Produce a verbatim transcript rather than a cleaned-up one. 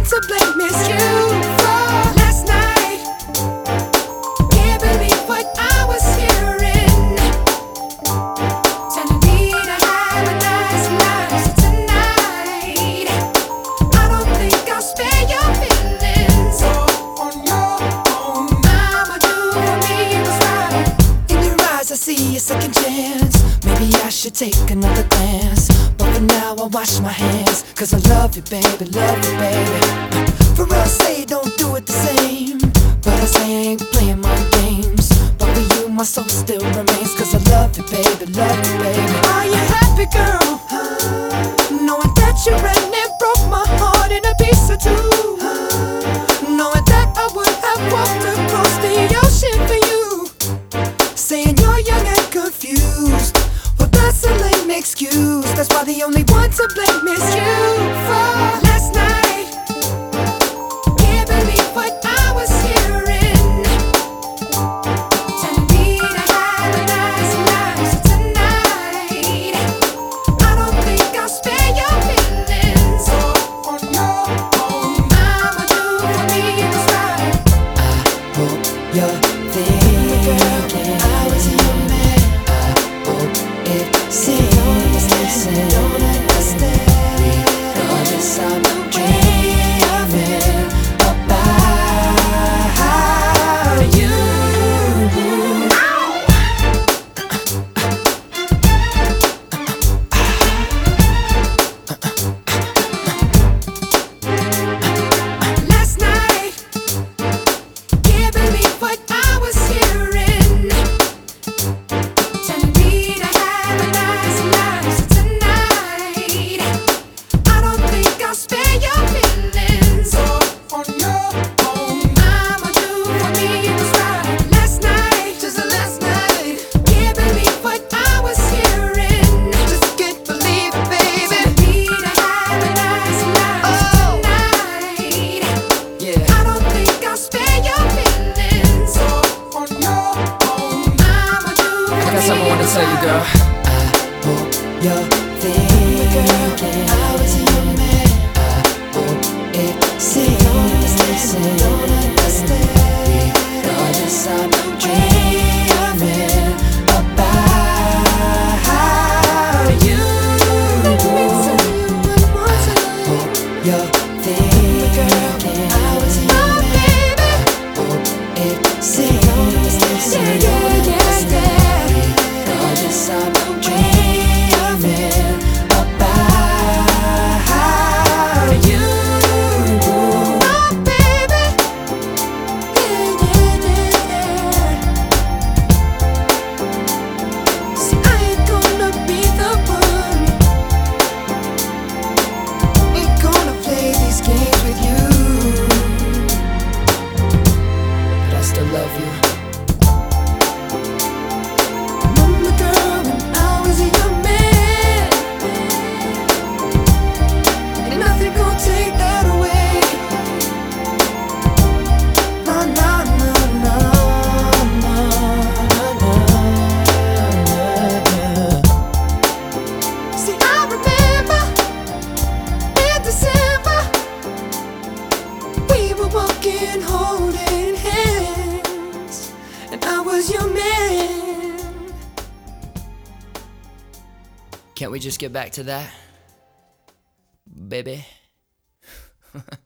one to blame, it's you for last night. Can't believe what I was hearing, telling me to have a nice night tonight. I don't think I'll spare your feelings. Go on your own. I'ma do for me what's right. In your eyes I see a second chance. Maybe I should take another glance, but for now I wash my hands. Cause I love you, baby, love you, baby. For real, say don't do it the same, but I say I ain't playing my games. But for you, my soul still remains. Cause I love you, baby, love you, baby. Are you happy, girl? Knowing that you ran and broke my heart in a piece or two. Knowing that I would have walked across the ocean for you. Saying you're young and confused, well that's a lame excuse. That's why the only one to blame is you for last night. Can't believe what I was hearing, telling me to have a nice night tonight. I don't think I'll spare your feelings. Go on your own. I'ma do for me what's right. I hope you're thinking I was your man. I hope it seems don't understand. Regardless, I'm dreaming about you. Last night, can't believe what I was hearing, telling me to have a nice night tonight. I don't think I'll spare your feelings. Go on your own. I'ma do for me what's right. Last night, just last night, can't believe what I was hearing. Just can't believe it, baby. Telling me to have a nice night tonight. Yeah. I don't think I'll spare your feelings. Go on your own. I'ma do for I got something I wanna tell you, girl. I hope you're thinking I was your man. I hope it seems don't understand. Regardless, I'm dreaming about you. I hope you're thinking I was your man. I hope it seems don't understand. Regardless, I'm dreaming about you. Oh, baby. Yeah, yeah, yeah. See, I ain't gonna be the one, ain't gonna play these games with you, but I still love you. Remember, girl, when I was your man, ain't nothing gonna take that away. No, no, no, no, no, no, no. See, I remember in December we were walking, holding hands, and I was your man. Can't we just get back to that, baby?